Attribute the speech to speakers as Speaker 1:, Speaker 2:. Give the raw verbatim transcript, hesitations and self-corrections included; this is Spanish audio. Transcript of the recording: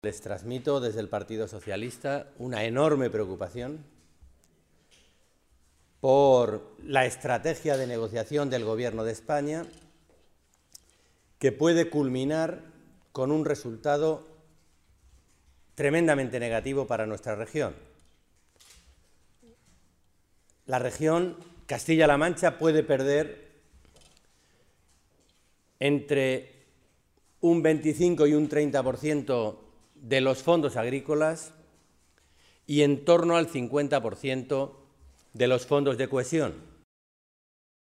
Speaker 1: Les transmito desde el Partido Socialista una enorme preocupación por la estrategia de negociación del Gobierno de España, que puede culminar con un resultado tremendamente negativo para nuestra región. La región Castilla-La Mancha puede perder entre un veinticinco y un treinta por ciento de los fondos agrícolas y en torno al cincuenta por ciento de los fondos de cohesión.